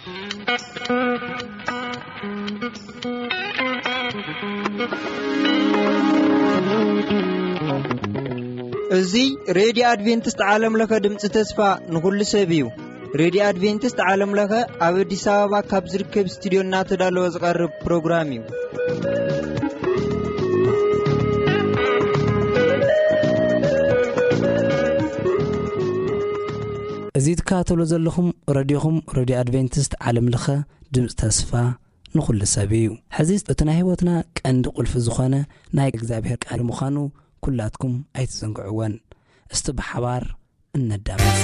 እዚ ሬዲዮ አድቬንቲስት ዓለም ለከ ድምጽ ተስፋ ንኩሉ ሰብ እዩ። ሬዲዮ አድቬንቲስት ዓለም ለከ ኣብ አዲስ አበባ ካብ ዝርከብ ስቱዲዮና ተዳለወ ዝቀርብ ፕሮግራም እዩ። እዚ ተካተሎ ዘለኹም ሬዲዮኹም ሬዲዮ አድቬንቲስት ዓለም ለከ ድምጽ ተስፋ ንኩሉ ሰብ እዩ። ሕዚ እቲ ናይ ህይወትና ቀንዲ ቁልፊ ዝኾነ ናይ እግዚአብሔር ቃል ምዃኑ ኩላትኩም ኣይትዘንግዑወን። እስቲ ብሓባር እነዳመጽ።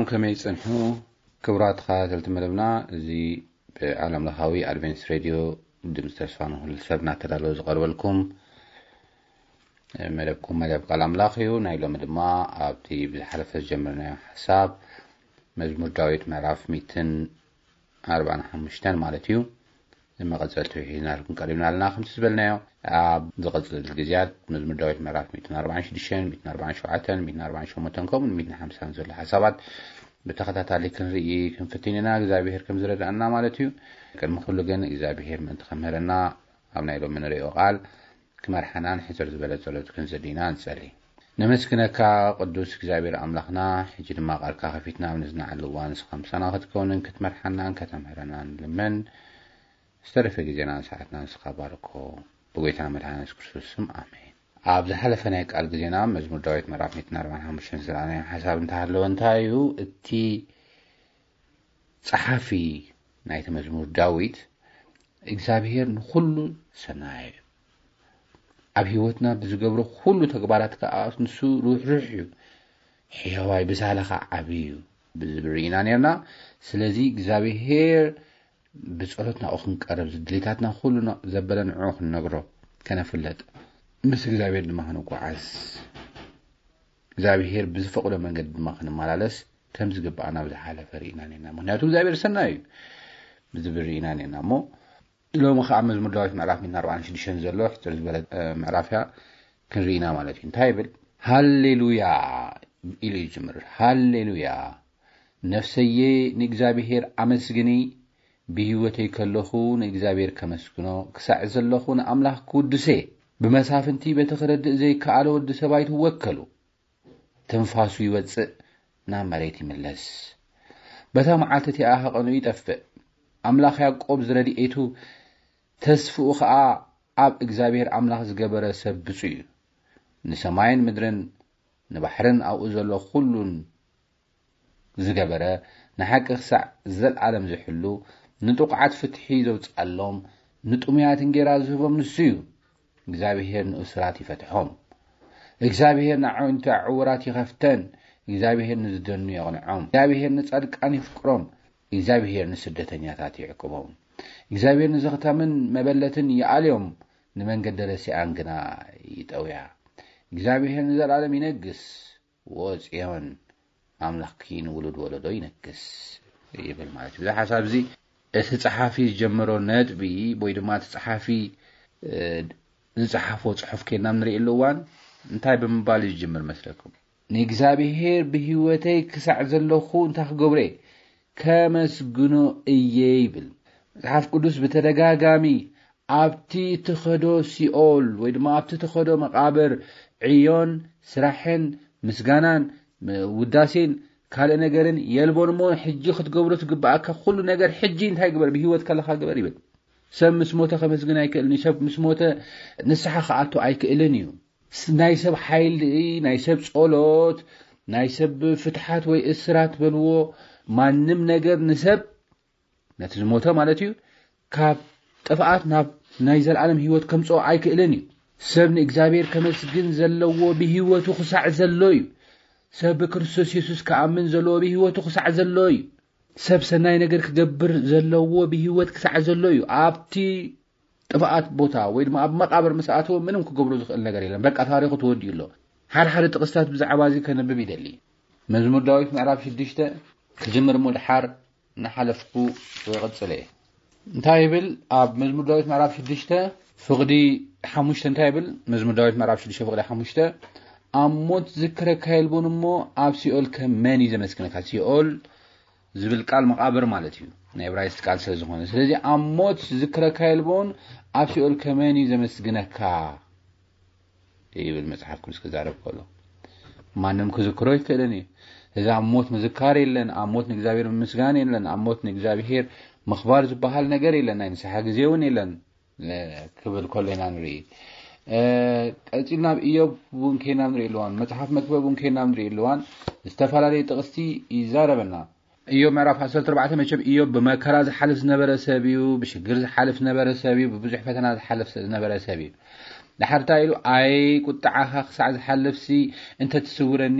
سلام كما يصنحوا كبرات خاتلت مدبنا زي بعالم لخاوي أدفنتس راديو دمز تسفانه لسبنا تدالو زغرب لكم مدبكم مدب قلم لاخيو نايلو مدبما أبتي بحرف الجمرنا حساب مزمور داويت معرف 245 مالتيو لما قصلت حينا لكم قريبنا لنا 5 سبلنايو زغزل الجزيات مزمور داويت معرف 246 247 248 كم 250 زل حسابات بتخطى كنري كنفتيننا እግዚአብሔር ከም ዝረዳና ማለት እዩ ቀድሞ ሁሉ ግን እግዚአብሔር ምን ተኸመረና ኣብ ናይሎ ምን ሪኦ ቃል ክመርሐናን ሕፅር ዝበለ ጸሎት ክንዘዲና እንጸልይ ነመስክነካ ቅዱስ እግዚአብሔር አምላኽና ሕጂ ድማ ቃልካ ከፊትና ምንዝናዕልዋን ስኸምሰና ክትከውንን ክትመርሐናን ከተምሕረናን ልመን ዝተረፈ ጊዜና ሰዓትና ስኻባርኮ በጌታ መድኃኒት ኢየሱስ ክርስቶስ ስም አሜን ኣብ ዝሓለፈ ናይ ቃል ጊዜና መዝሙር ዳዊት ምዕራፍ 145 ዝለዓለ ሓሳብ እንተሃለወ እንታይ እዩ እቲ ጸሓፊ ናይቲ መዝሙር ዳዊት እግዚአብሔር ንኹሉ ሰናይ ኣብ ህይወትና ብዝገብሮ ሁሉ ተግባራት ከኣስ ንሱ ሩሕሩሕ እዩ ሕያዋይ ብዛለኻ ዓብዩ ብዝብርኢና ነርና ስለዚ እግዚአብሔር ብጸሎትና ክንቀርብ ዝድሌታትና ሁሉ ዘበለንዑ ክንነግሮ ከነፍለጥ ምስ እግዚአብሔር ድማ ክንጓዓዝ እግዚአብሔር ብዝፈቅዶ መንገድ ድማ ክንመላለስ ከም ዝግባአና ብዝሓለፈ ርኢና ነና ምክንያቱ እግዚአብሔር ሰናይ እዩ ብዝብርኢና ነና ሞ ሎሚ ከዓ መዝሙር ዳዊት ምዕራፍ 146 ዘሎ ሕፅር ዝበለ ምዕራፍያ ክንርኢና ማለት እዩ እንታይ ይብል ሃሌሉያ ኢሉ ይጅምር ሃሌሉያ ነፍሰዬ ንእግዚአብሔር አመስግኒ ብህይወተይ ከለኹ ንእግዚአብሔር ከመስግኖ ክሳዕ ዘለኹ ንኣምላኽ ክውድሴ بمسافنتي بتخرد زي كعلى ود سبايت وكلوا تنفاسو يوصء نام مريتي ملس بتا معالتتي قنو يطفئ املاخ يعقوب زرديئتو تسفو خا اب እግዚአብሔር املاخ زغبره سبصو نسماين مدرن نبحرن او زلو كلن زغبره نحق خسع زل عالم زحلو نطقعت فتحي زوصالهم نطميات انجرا زهبم نسيو እግዚአብሔር ንእስራት ይፈትሖም እግዚአብሔር ንዓውንታ ዕውራት ይኸፍተን እግዚአብሔር ንዝደኑ ይቕንዖም እግዚአብሔር ንጻድቃን ይፍቅሮም እግዚአብሔር ንስደተኛታት ይዕቅቦም እግዚአብሔር ንዘኽተምን መበለትን ይኣልዮም ንመንገድ ደረሲኣን ግና ይጠውያ እግዚአብሔር ንዘላለም ይነግስ ወጽዮን አምላኽኪን ውሉድ ወለዶ ይነግስ ይብል ማለት እዩ ሓሳብ እዚ እቲ ጸሓፊ ጀመሮ ነጥቢ ወይ ድማ ጸሓፊ ንጽሐፎ ጽሑፍ ከናም ንርኢ ኣለዋን እንታይ ብምባል ይጅምር መስለኩም ንእግዚአብሔር ብህይወተይ ክሳዕ ዘለኹ እንታይ ክገብረ ከመስግኖ እየ ይብል መጽሐፍ ቅዱስ በተደጋጋሚ ኣብቲ ተኸዶ ሲኦል ወይ ድማ ኣብቲ ተኸዶ መቃብር ዕዮን ስራሕን ምስጋናን ውዳሴን ካልእ ነገርን የልቦንሞ ሕጂ ክትገብሮ ትግባአካ ኩሉ ነገር ሕጂ እንታይ ግበር ብህይወት ከለኻ ግበር ይብል سب مسموته خمس جناي كأني سب مسموته نسحة خاطو أي كألنيو نايسب حيل نايسب صولات نايسب فتحات وإسرات بلو ما نم نجر نسب نتزموته مالتيو كاب تفعات ناب نايزل عالم هيوت كم صو أي كألنيو سب نإجابير كمس جن زلوا بهيوت وخسع زلوي سب كرسوس يسوس كأمن زلوا بهيوت وخسع زلوي سب سناي نجر كجبر زلوا بهيوت كسع زلوي عبتي طفقات بوتا ويد ما اب مقابر مساعته منهم كجبرو زخل نجر يلان بقى تاريخه تودي له حر تقصات بزعبازي كنبب يدلي مزمور داويت معرف 6 كجمر مول حر نحلفكو ويقصليه انتايبل اب مزمور داويت معرف 6 فقدي حموشت انتايبل مزمور داويت معرف 6 فقدي حموشت اموت ذكر كايلبونمو اب سيول كماني زمسكنك سيول زبل قال مقابر مالتي نيبرايست قال سلازونه ስለዚህ አሞት ዝክረካ ይልቦን አብሲኦል ከመኒ ዘመስግነካ ይብል መጽሐፍ ቅዱስ ከዛረብ ቆሎ ማንንም ከዝክሮ ይከለኒ እዛ አሞት መዝካር የለን አሞት ንእግዚአብሔር ምስጋና የለን አሞት ንእግዚአብሔር መኽባር ዝበሃል ነገር የለን አይንሰሐ ጊዜውን የለን ክብል ኮለና ንሪ ቀጭና ኢዮብ ቡንኬና ንሪ ለዋን መጽሐፍ መክበቡን ኬና ንሪ ለዋን ዝተፈላላይ ጥቅስቲ ይዛረበና ኢዮብ ምዕራፍ 14 መቸብ ኢዮብ በመከራ ዝሐልፍ ዝነበረ ሰብዩ ብሽግር ዝሐልፍ ዝነበረ ሰብዩ ብብዙሕ ፈተና ዝሐልፍ ዝነበረ ሰብዩ دحرتا إلو أي كنت عاها خسع حلفسي أنت تسورني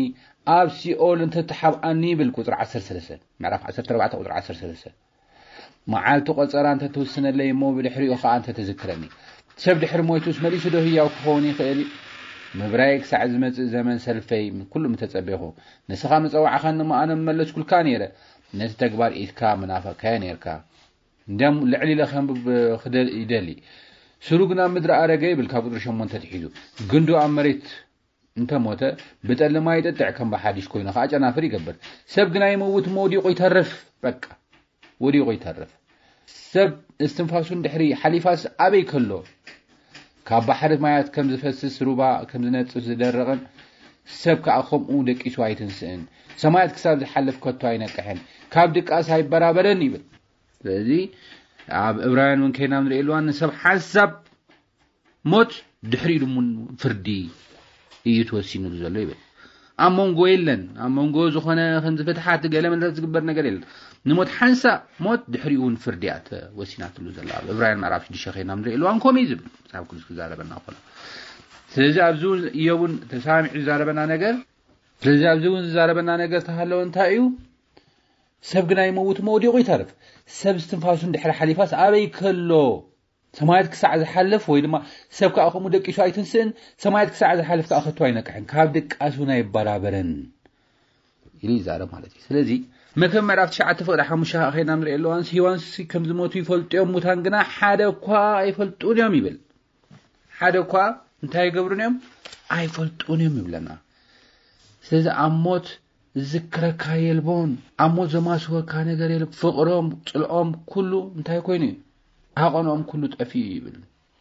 ኣብ ሲኦል እንተ ተሓብኣኒ ብል ቁጥር 13 ምዕራፍ 14 ቁጥር 13 መዓልቲ ቆፀራ እንተ ተወስነለይ እሞ ብድሕሪኡ ከዓ እንተ ተዝክረኒ ሰብ ድሕሪ ሞይቱስ መሊሱ ዶ ህያው ክኸውን ይኽእል ምብራይ ክሳዕ ዝመፅእ ዘመን ሰልፈይ ኩሉ ምተፀበኹ ንስኻ መፀዋዕኻ እሞ ኣነ መለስኩልካ ነይረ ነቲ ተግባር ኢትካ መናፈቅካየ ነርካ እንደም ልዕሊ ለኸንብብ ክደል ይደሊ ስሩግና ምድሪ ኣረገ ይብል ካብ ቁጥሪ 8 ተሒዙ ግንዱ ኣብ መሬት እንተ ሞተ ብጠልማ ይጠጥዕ ከም በሓዲሽ ኮይኑ ከዓ ጨናፍር ይገብር ሰብ ግና ይመውት ወዲቁ ይተርፍ በቃ ወዲቁ ይተርፍ ሰብ እስትንፋሱን ድሕሪ ሓሊፋስ ኣበይ ከሎ ካብ ባሕሪ ማያት ከም ዝፈስስ ሩባ ከም ዝነጽፍ ዝደረቕን ሰብ ከዓ ከምኡ ደቂሱ ኣይትንስእን ሰማያት ክሳብ ዝሓልፍ ከቶ ኣይነቅሕን ካብ ድቃስ ኣይበራበረን ይብል ስለዚ ኣብ ዕብራውያን ምን ከይና ንሪኤልዋን ሰብ ሓሳብ ሞት ድሕሪ ድሙን ፍርዲ እዩ ተወሲኑሉ ዘሎ ይብል ኣብ መንጎ የለን ኣብ መንጎ ዝኾነ ክንዝፍትሓት ገለ መለት ዝግበር ነገር የለን ንሞት ሓንሳብ ሞት ድሕሪውን ፍርዲ እያ ተወሲናትሉ ዘላ ኣብ ዕብራውያን ምዕራፍ 6 ከይና ንሪኤልዋን ከምኡ እዩ ዝብል መጽሓፍ ቅዱስ ክዛረበና ኮሎ ስለዚ ኣብዚ እውን ተሳሚዑ ዝዛረበና ነገር ስለዚ ኣብዚ እውን ዝዛረበና ነገር ተሃለወ እንታይ እዩ ሰብ ግና ይመውት ወዲቁ ይተርፍ ሰብ እስትንፋሱን ድሕሪ ሓሊፋስ ኣበይ ከሎ ሰማያት ክሳዕ ዝሓልፍ ወይ ድማ ሰብ ከዓ ከምኡ ደቂሱ ኣይትንስእን ሰማያት ክሳዕ ዝሓልፍ ከዓ ከቶ ኣይነቅሕን ካብ ድቃሱን ኣይበራበረን ኢሉ ይዛረብ ማለት እዩ ስለዚ መክብብ ምዕራፍ 9 ፍቅዲ 5 ከይና ንሪኤልዋን ሂዋንስ ከም ዝሞቱ ይፈልጡ እዮም ሙታን ግና ሓደ እኳ ኣይፈልጡን እዮም ይብል ሓደ እኳ እንታይ ይገብሩን እዮም ኣይፈልጡን እዮም ይብለና ስለዚ ኣብ ሞት ዝክረካ የልቦን ኣብ ሞት ዘማስወካ ነገር የለ ፍቅሮም ፅልኦም ኩሉ እንታይ ኮይኑ ኣቆኖም ኩሉ ጠፊኡ ይብል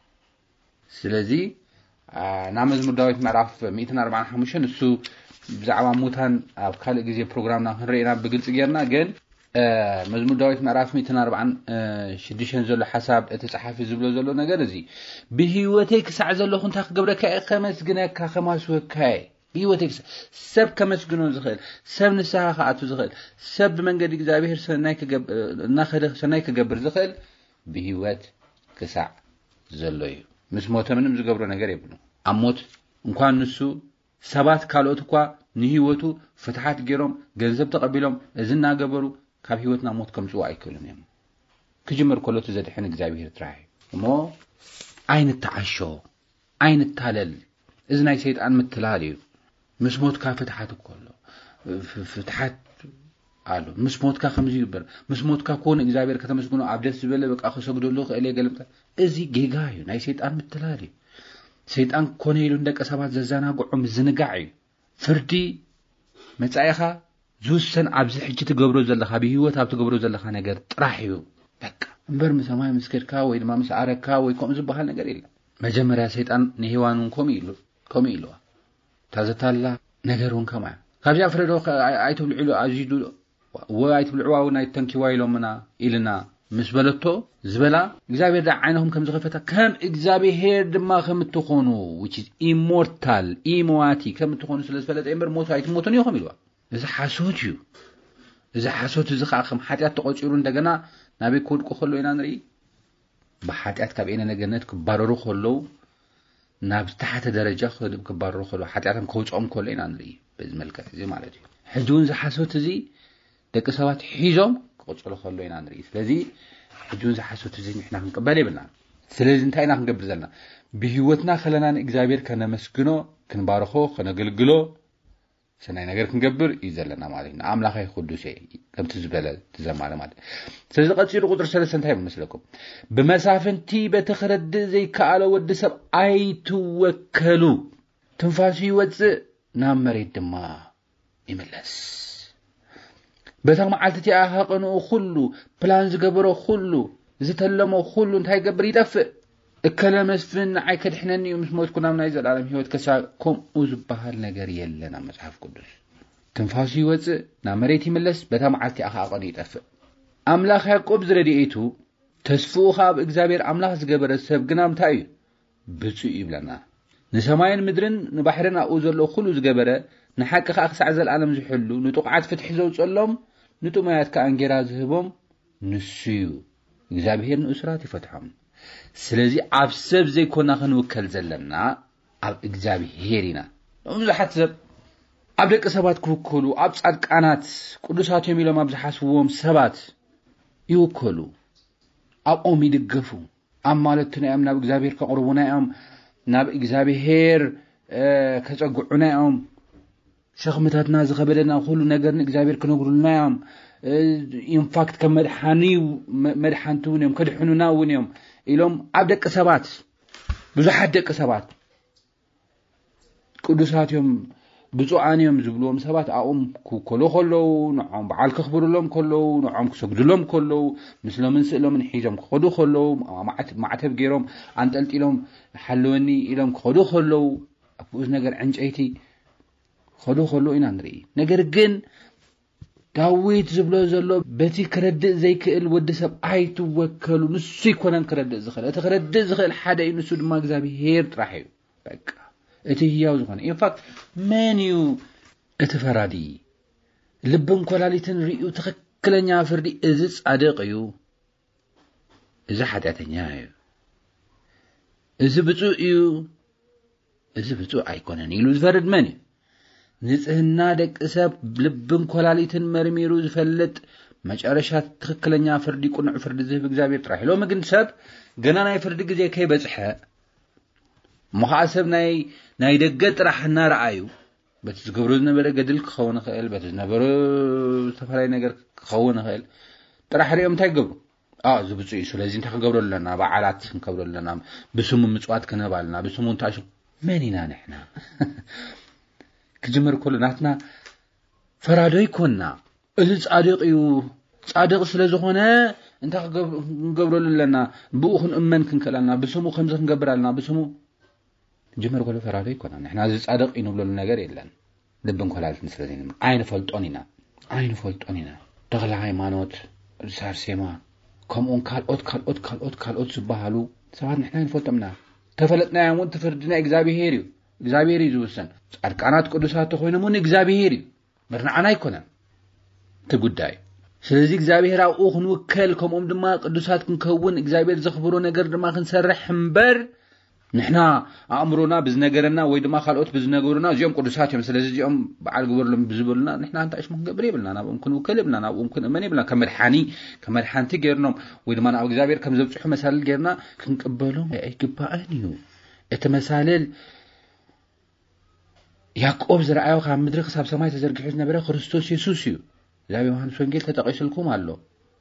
ስለዚ ናብ መዝሙር ዳዊት ምዕራፍ 145 እሱ ብዛዕባ ሙታን ኣብ ካልእ ግዜ ፕሮግራምና ክንሪኢና ብግልጽ ጌርና ግን መዝሙር ዳዊት ምዕራፍ 146 ዘሎ ሓሳብ እቲ ጸሓፊ ዝብሎ ዘሎ ነገር እዚ ብህይወተይ ክሳዕ ዘለኹ እንታይ ክገብረካ ከመስግነካ ከማስወካ ብህይወተይ ሰብ ከመስግኖ ዝኽእል ሰብ ንስሓ ከኣቱ ዝኽእል ሰብ ብመንገዲ እግዚአብሔር ሰናይ ክገብር ዝኽእል ብህይወት ክሳዕ ዘሎ እዩ ምስ ሞተ ምንም ዝገብሮ ነገር የብሉ ኣብ ሞት እንኳን ንሱ ሰባት ካልኦት እኳ ንህይወቱ ፍትሓት ገይሮም ገንዘብ ተቐቢሎም እዚ እናገበሩ ካብ ህይወትና ሞት ከምፅዋ ኣይክእሉን እዮም ክጅምር ከሎት ዘድሕን እግዚአብሔር ጥራሕ እሞ ኣይንተዓሾ ኣይንታለል እዚ ናይ ሰይጣን ምትላል እዩ ምስ ሞትካ ፍትሓት እኮሎ ፍትሓት አሉ ምስ ሞትካ ከምዚ ይበር ምስ ሞትካ ኮን እግዚአብሔር ከተመስግኖ ኣብደስ ዝበለ በቃ ከሰግደሉ ክእለ ገልምታ እዚ ጌጋ እዩ ናይ ሰይጣን ምትላል እዩ ሰይጣን ኮነ ኢሉ እንደቀ ሰባት ዘዛናግዑም ዝንጋዕ እዩ ፍርዲ መጻኢኻ ዝውሰን ኣብዚ ሕጂ ትገብሮ ዘለኻ ብህይወት ኣብ ትገብሮ ዘለኻ ነገር ጥራሕ እዩ በቃ እምበር ምሰማይ ምስከድካ ወይ ድማ ምስ ኣረካ ወይ ከምኡ ዝበሃል ነገር የለ መጀመርያ ሰይጣን ንሄዋኑን ከምኡ ኢልዋ ታዘታላ ነገሩን ከማ ካብዚኣ ፍረዶ ኣይትብልዑ ኣዚዱ ወይ ኣይትብልዑ ናይ ተንኪዋ ኢሎምና ኢልና ምስ በለቶ ዝበላ እግዚአብሔር ዳ ዓይነኩም ከም ዝኸፈታ ከም እግዚአብሔር ድማ ከም ትኾኑ which is immortal ኢሞዋቲ ከም ትኾኑ ስለዝፈለጠ እምበር ሞቱ ኣይትሞቱን ይኹም ኢልዋ እዚ ሓሶት እዩ እዚ ሓሶት እዚ ከዓ ከም ሓጢያት ተቆፂሩ እንደገና ናበይ ክወድቁ ከሎ ኢና ንርኢ ብሓጢያት ካብ ኤነ ነገነት ክባረሩ ከለው ናብ ታሕተ ደረጃ ክባረሩ ከለው ሓጢያቶም ከውፅኦም ከሎ ኢና ንርኢ በዚ መልክዕ እዚ ማለት እዩ ሕጂ እውን ዝሓሶት እዚ ደቂ ሰባት ሒዞም ክቆፅሉ ከሎ ኢና ንርኢ ስለዚ ሕጂ እውን ዝሓሶት እዚ ንሕና ክንቅበል ይብልና ስለዚ እንታይ ኢና ክንገብር ዘለና ብህይወትና ከለና ንእግዚአብሔር ከነመስግኖ ክንባርኾ ከነገልግሎ ሰናይ ነገር ክንገብር እዩ ዘለና ማለት እዩ ንኣምላኻይ ቅዱስ ከምቲ ዝበለ ትዘማለ ማለት ስለዚ ቀፂሉ ቁጥር 3 እንታይ ይመስለኩም ብመሳፍንቲ በቲ ክረድእ ዘይከኣለ ወዲ ሰብ ኣይትወከሉ ትንፋሱ ይወፅእ ናብ መሬት ድማ ይምለስ በታ መዓልቲ እቲኣ ሃቐንኡ ኩሉ ፕላን ዝገበሮ ኩሉ ዝተለሞ ኩሉ እንታይ ይገብር ይጠፍእ እከለ መስፍን ንዓይ ከድሕነኒ እዩ ምስ ሞትኩ ናብ ናይ ዘለዓለም ህይወት ከምኡ ዝበሃል ነገር የለና መጽሓፍ ቅዱስ ትንፋሱ ይወፅእ ናብ መሬት ይምለስ በታ መዓልቲ እቲኣ ሃቐኑ ይጠፍእ ኣምላኽ ያዕቆብ ዝረድኤቱ ተስፍኡ ካብ እግዚአብሔር ኣምላኽ ዝገበረ ሰብ ግና እንታይ እዩ ብፁዕ ይብለና ንሰማይን ምድርን ንባሕርን ኣብኡ ዘሎ ኩሉ ዝገበረ ንሓቂ ከዓ ክሳዕ ዘለዓለም ዝሕሉ ንጥቕዓት ፍትሒ ዘውፅሎም ንጡማያት ከዓ እንጌራ ዝህቦም ንሱ እዩ እግዚአብሔር ንእስራት ይፈትሖም ስለዚ ኣብ ሰብ ዘይኮና ክንውከል ዘለና ኣብ እግዚአብሔር ኢና ብዙሓት ሰብ أبدك سبات كوكلو أبصد كانت قدسات يميلهم أبزحسوهم سبات يوكلو أبقوم يدقفو أمالتنا أم ناب إجزابير كقربنا أم ناب إجزابير كتقعنا أم شخمتاتنا زخبلنا كل نجار إجزابير كنقولنا أم إنفاكت كمدحاني مدحانتون يوم كدحنونا ونيوم إلهم أبدك سبات بزحد دك سبات قدسات يوم بزوانيهم زبلوهم سبات أقوم كلو نعم بعال كخبر لهم كلو نعم كسجد لهم كلو مثل من سئلهم من حيجهم خدو كلو معتب جيرهم عند قلت لهم حلوني لهم خدو كلو أبوز نجر عنج أيتي خدو كلو إن نري نجر جن داويت زبلو زلو بتي كرد زي كل ود سب أيتو وكلو نسي كونن كرد زخل أتكرد زخل حدا ينسود ما جزابي هير راحيو بق أتهياو زخن إن فاكت منيو أتفرادي لبن كلاليتن ريو تخكلنيا فردي إزز أدقيو إذا حدثنيايو إذا بتوئيو إذا بتوء أيكونن يلو زفرد مني نزهنا دك إساب لبن كلاليتن مرميرو زفلت مجارشات تخكلنيا فردي كونع فرد زي بجزابي تراحي لو مجن سب جنانا يفرد زي كي بزحة محاسب ناي دقت راح نرعايو بتزقبرنا بلا قدل خونا خيل بتزنبرو سفراي نجر خونا خيل ترى حريم تايقبرو زبطوا يسو لازم تخقبرو لنا بعالات نكبرو لنا بسمو مصوات كنبالنا بسمو نتاشو منينا نحنا كجمر كل ناتنا فرادوي كنا إذا صادق سلازخونه انت نقبرو لنا بوخن أمن كنكلنا بسمو خمسة نقبرالنا بسمو جمر كل فرادوي كنا نحنا إذا صادق ينبلو لنا غير إلا لبن كلالت نسلازين عين فلطونينا تغلى هايمانوت رسار سيما كم كال أوت سبحالو سواد نحنا نفلطمنا تفلتنا يمون تفردنا إجزابيري زوسن أركانات قدسات تخوينا مون إجزابيري مرنا عنا يكونن تقداي سلزي إجزابير أو أخن وكل كم دما قدسات كنكون إجزابير زخبرو نجر دما خنسرح مبر نحنا أمرنا بزنجرنا ويدما خلقت بزنجرنا زيهم قدسات يوم سلزي زيهم بعد قبر لهم بزبلنا نحنا أنت إيش ممكن قبريبلنا أنا ممكن وكلبنا أنا ممكن أماني بلنا كمرحاني تجرنهم ويدما أنا إجزابير كم زبط مثال جرنا كنقبلهم أي كبانيو التمثال يعقوب زرعاو خام مدرك حساب سماي تزرقحوز نبره خريستوس يسوسيو لا يوحنا وانجيل تتقيس لكم الله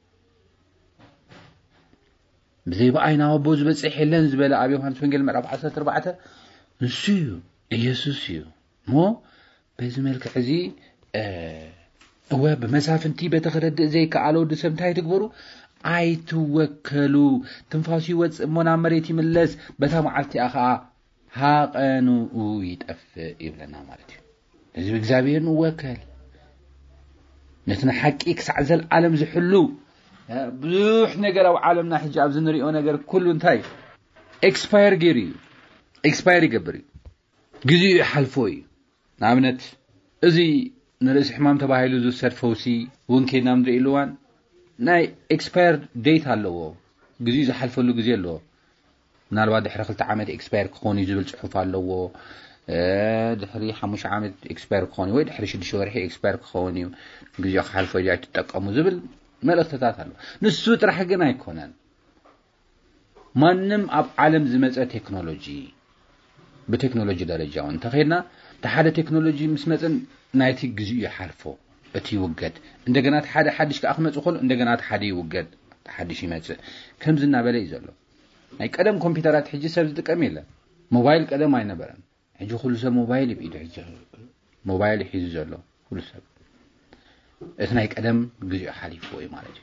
بزي بعينا وبوز بصح يلن زبل ابي يوحنا وانجيل مراب 14 نسيو يسوسيو مو بزملك عزي هو بمسافنتي بتخرد زي كالو دسمتاي تكبروا اي توكلوا تنفاسي وص منا مريتي ملس بتا معلتي اخا هاقنو يتأفى إبلنا مالتي لذي بإجزابير نوكل نتنا حقيق سعزل العالم زحلو بزوح نقر أو عالمنا حجاب زنريو نقر كله انتاي اكسباير يقبري قزي يحلفوي نعمنت ازي نرس حمام تباهيلو زو سرفوسي وانكي نامدري إلوان ناي اكسباير ديت هالو قزي زحلفو له قزي اللو نالواد دحري خلت عامد اكسباير كوني زبل صحف اللو دحري حمش عامد اكسباير كوني وي دحري شد شورحي اكسباير كوني غزي خالفو جاي تتقمو زبل ملختات اللو نسو طرح غنا يكونن مانم اب عالم زمصه تكنولوجي بتكنولوجي درجه انت خيرنا تحده تكنولوجي مسمصن نايتي غزي يحرفو اتي وجد عندنا تحده حدش كاخمص خل عندنا تحده يوجد حدش يمص كمزنا بلاي زلو أي قدم كمبيوترات حجي سبز تقميله موبايل قدم أي نبرن حجي كل سب موبايل بيده حجي موبايل حجي زلوا كل سب إثناء قدم جزء حليف وإيه مالج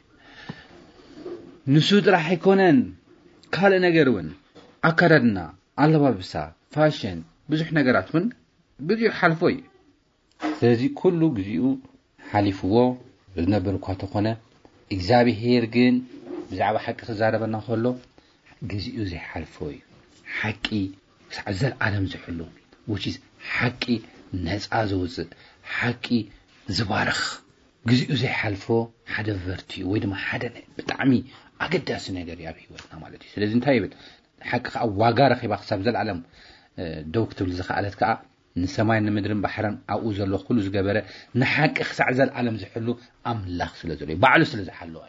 نسود راح يكونن كال نجارون أكردنا على بابسا فاشن بزح نجارات من جزء حلفوي هذه كله جزء حليفوا بنبر كاتقنا إجزابي هيرجن بزعب حق خزاربنا خلو جزء زي حلفوي حقي سعزل عالم زحلو which is حقي ناس عزوز حقي زبارخ جزء زي حلفو حدا فرتي ويدما حدا بتعمي أقداس نجار يا بيوتنا مالتي سلازم تايبت حق واقع رخي بحساب زل عالم دوكتور لزخالت كا ንሰማይን ንምድርን ባሕርን ኣብኡ ዘሎ ኩሉ ዝገበረ ንሓቂ ክሳዕ ዘለዓለም ዝሕሉ ኣምላኽ ስለ ዘሎ ባዕሉ ስለ ዝሓለዋ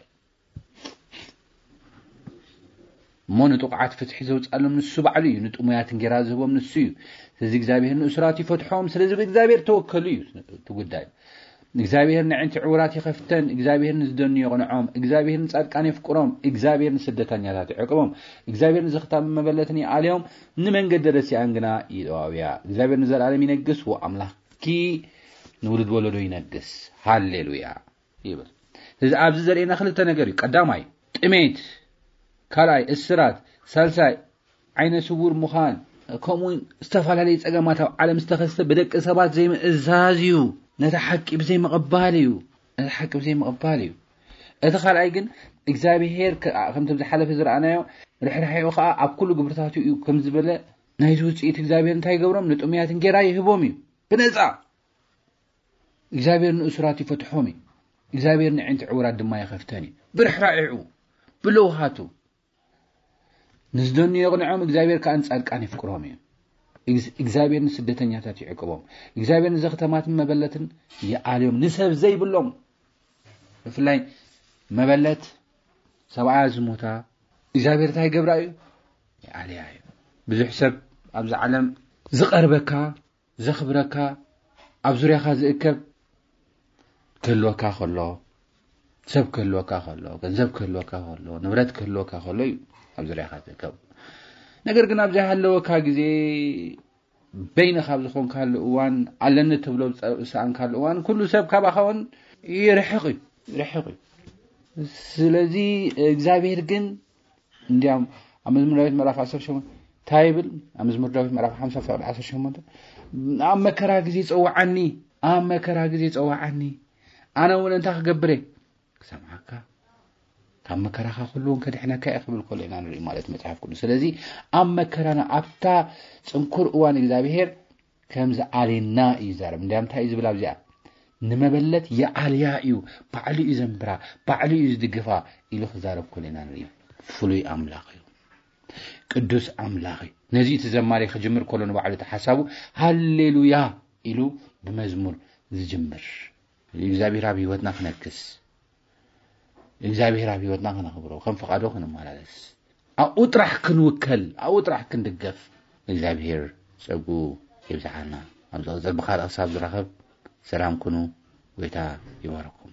ሞ ንጥቕዓት ፍትሒ ዘውፃሎም ንሱ ባዕሉ እዩ ንጥሙያትን ጌራ ዝህቦም ንሱ እዩ ስለዚ እግዚኣብሔር ንእስራት ይፈትሖም ስለዚ ብእግዚኣብሔር ተወከሉ እዩ ትጉዳይ እግዚአብሔር ንዕንቲ ዕውራት ይኸፍተን እግዚአብሔር ንዝደኑ ይቕንዖም እግዚአብሔር ንጻድቃን ይፍቅሮም እግዚአብሔር ንስደተኛታት ይዕቅቦም እግዚአብሔር ንዝኽታም መበለትን ይኣልዮም ንመንገድ ደረሲያን ግና ይደዋውያ እግዚአብሔር ንዘላለም ይነግስ ወአምላኪ ንውልድ ወለዶ ይነግስ ሃሌሉያ ይብል ስለዚ ኣብዚ ዘርእየና ክልተ ነገር እዩ ቀዳማይ ጥሜት ካልኣይ እስራት ሳልሳይ ዓይነ ስውር ምዃን ከምኡውን ዝተፈላለዩ ፀገማት ኣብ ዓለም ዝተኸስተ ብደቂ ሰባት ዘይምእዛዝ እዩ ነታ ሓቂ ብዘይ መቐባል እዩ እቲ ካልኣይ ግን እግዚአብሔር ከምቲ ዝሓለፈ ዝረኣናዮ ርሕራሕኡ ከዓ ኣብ ኩሉ ግብርታቱ እዩ ከም ዝበለ ናይ ዝውፅኢት እግዚአብሔር እንታይ ይገብሮም ንጥሙያትን ጌራ ይህቦም እዩ ብነፃ እግዚአብሔር ንእስራት ይፈትሖም እዩ እግዚአብሔር ንዕንቲ ዕውራት ድማ ይኸፍተን እዩ ብርሕራሕኡ ብልውሃቱ ንዝደኑ ይቕንዖም እግዚአብሔር ከዓ ንጻድቃን ይፍቅሮም እዩ እግዚአብሔር ንስደተኛታት ይዕቅቦም እግዚአብሔር ንዘኽተማትን መበለትን ይኣልዮም ንሰብ ዘይብሎም ብፍላይ መበለት ሰብኣያ ዝሞታ እግዚአብሔር እንታይ ይገብራ እዩ ይኣልያ እዩ ብዙሕ ሰብ ኣብዚ ዓለም ዝቐርበካ ዘኽብረካ ኣብ ዙርያኻ ዝእከብ ክህልወካ ከሎ ሰብ ክህልወካ ከሎ ገንዘብ ክህልወካ ከሎ ንብረት ክህልወካ ከሎ እዩ ኣብ ዙርያኻ ዝእከብ ነገር ግን ኣብዚ ሃለወካ ግዜ በይንኻ ዝኾንካ እዋን ኣለኒ ትብሎ ሰኣንካ እዋን ኩሉ ሰብ ካባኻውን ይርሕቕ እዩ ስለዚ እግዚአብሔር ግን እንዲያም ኣብ መዝሙር ዳዊት ምዕራፍ 18 ታይብል ኣብ መዝሙር ዳዊት ምዕራፍ 50:18 ኣብ መከራ ግዜ ፀዋዓኒ ኣነ እውን እንታይ ክገብረ ክሰምዓካ ካብ መከራኻ ኩሉን ከድሕነካ ይኽብል ኮሎ ኢና ንርኢ ማለት መጽሓፍ ቅዱስ ስለዚ ኣብ መከራና ኣብታ ፅንኩር እዋን እግዚአብሔር ከምዚ ኣሌና እዩ ዛረብ እንዲያም እንታይ እዩ ዝብል ኣብዚኣ ንመበለት የኣልያ እዩ ባዕሉ እዩ ዘንብራ ባዕሉ እዩ ዝድግፋ ኢሉ ክዛረብ ኮሎ ኢና ንርኢ ፍሉይ ኣምላኽ እዩ ቅዱስ ኣምላኽ እዩ ነዚ እቲ ዘማሪ ክጅምር ኮሎ ንባዕሉ ተሓሳቡ ሃሌሉያ ኢሉ ብመዝሙር ዝጅምር እግዚአብሔር ኣብ ህይወትና ክነግስ እግዚአብሔር ኣብ ህይወትና ክነኽብሮ ከም ፈቃዶ ክንመላለስ ኣብኡ ጥራሕ ክንውከል ኣብኡ ጥራሕ ክንድገፍ እግዚአብሔር ፀጉ ይብዛሓልና ኣብ ዝቕፅል ብኻልእ ክሳብ ዝራኸብ ሰላም ኩኑ ጎይታ ይባረኩም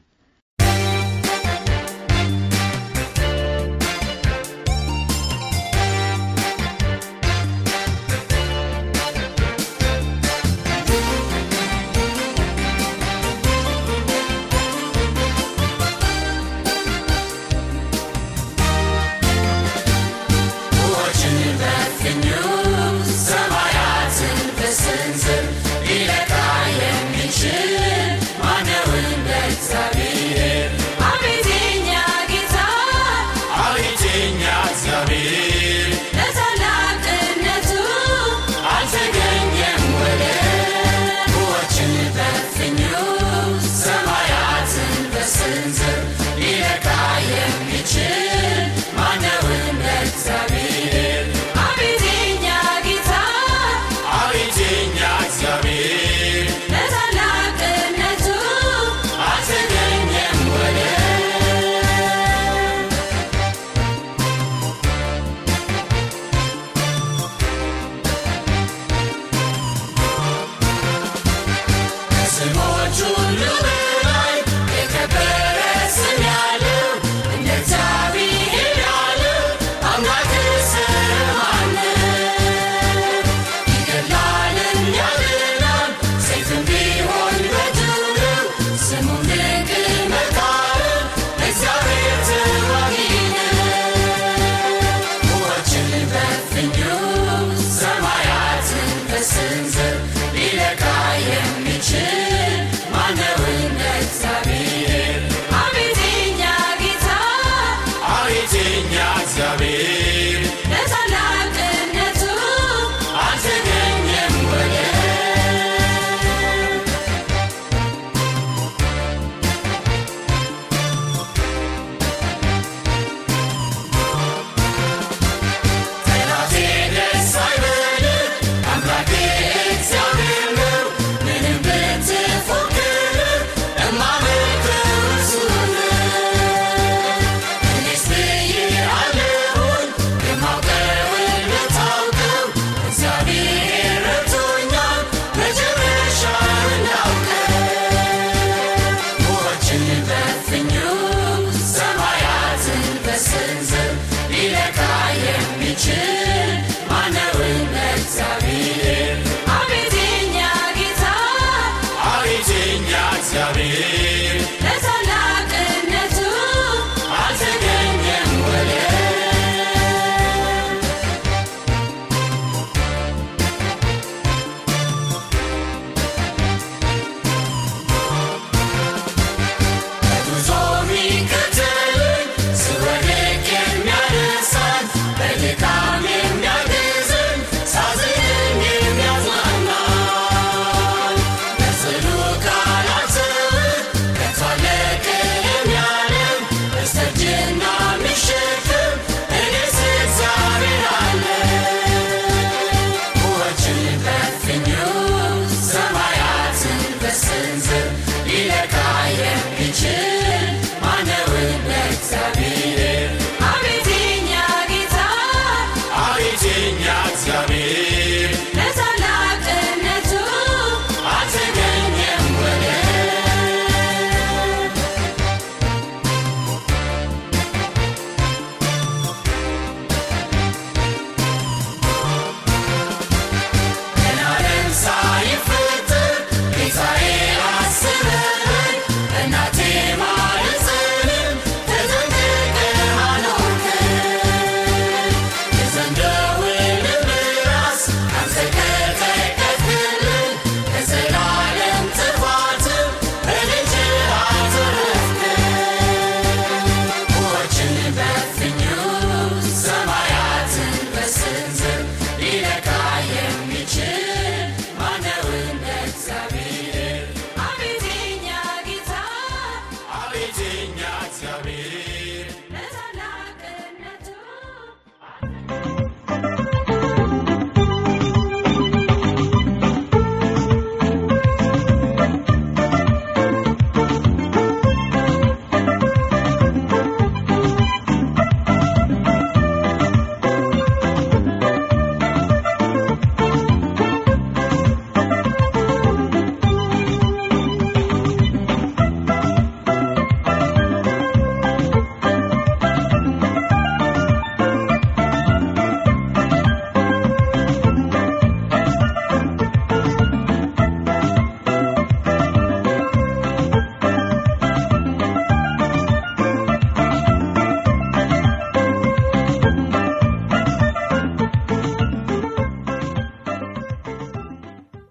Sins